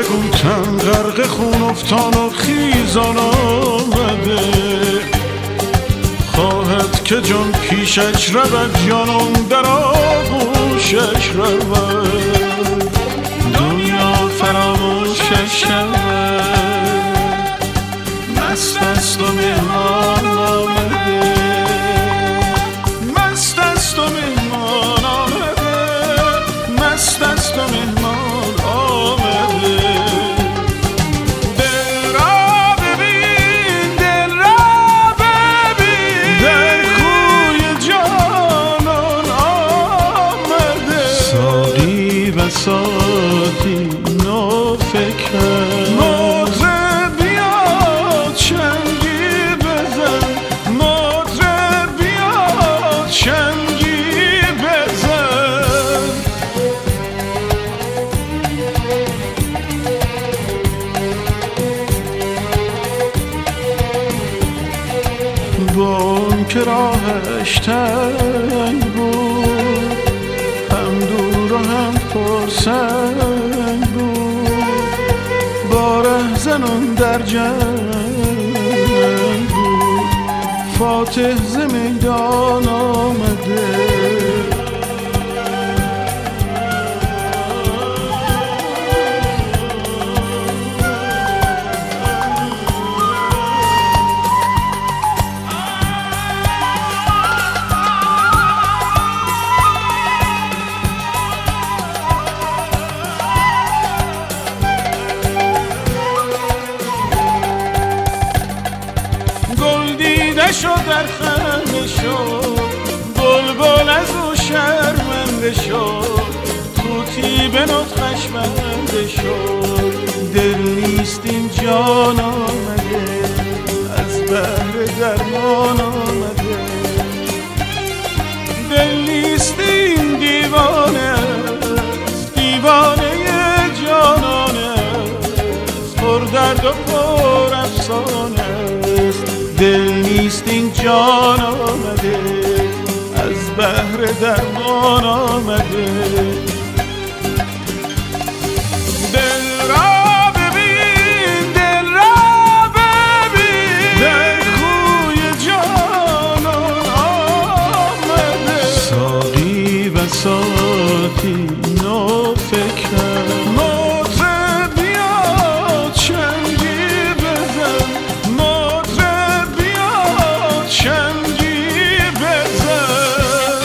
گوتن غرق خون افتان و خیزان آمده، خواهد که جان پیشش رود جانم در آغوشش رود، دنیا فراموشش شود، مست است و مهمان آمده، مست است و مهمان آمده، مست است و مهمان آمده. دل را ببین، دل را ببین، در کوی جانان آمده، ساقی و ساقی نو فکر مطرب بیا چنگی بزن، مطرب بیا چنگی بزن. با اون که راهش تنگ بود، هم دور و هم پرسنگ بود، با رهزنان در جنگ بود، فاتح ز میدان آمده. شد در خنده شد، بلبل از او شرمنده شد، طوطی به نطقش بنده شد. دل نیست این جان آمده، از بحر درمان آمده، دل نیست این دیوانه است، دیوانه جانانه است، پر درد و پر افسانه است. دل نیست این جان آمده، از بحر درمان آمده. دل را ببین، دل را ببین، در کوی جانان آمده، ساقی و ساقی نو فکر مطرب بیا چنگی بزن، چنگی بزن.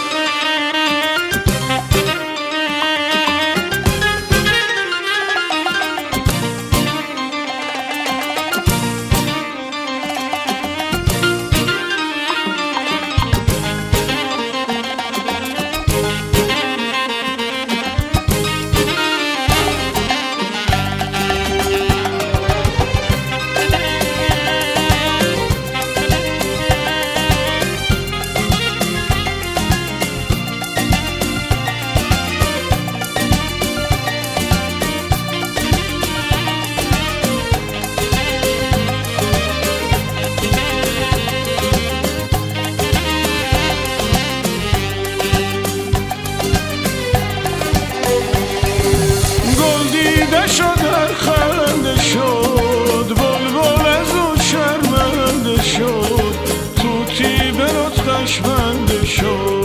شد در خنده شد، بلبل از او شرمنده شد، طوطی به نطقش بنده شد.